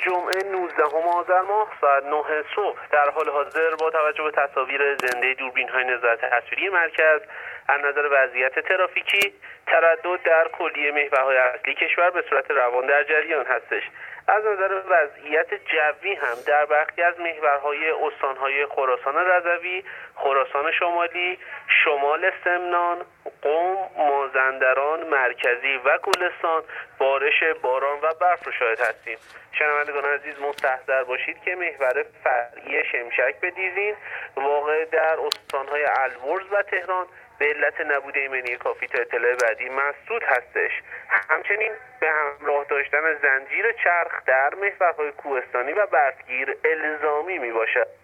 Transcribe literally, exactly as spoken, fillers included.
جمعه نوزدهم آذر ماه ساعت نه صبح در حال حاضر با توجه به تصاویر زنده دوربین‌های نظارت تصویری مرکز از نظر وضعیت ترافیکی تردد در کلیه محورهای اصلی کشور به صورت روان در جریان هستش. از نظر وضعیت جوی هم در برخی از محورهای استانهای خراسان رضوی، خراسان شمالی، شمال سمنان، قم، مازندران، مرکزی و گلستان بارش باران و برف رو شاهد هستیم. شنوندگان عزیز مستحضر باشید که محور فرعی شمشک به دیزین واقع در استانهای البرز و تهران به علت نبود ایمنی کافی تا اطلاع بعدی مسدود هستش. همچنین به همراه داشتن زنجیر چرخ در محورهای کوهستانی و برفگیر الزامی می باشد.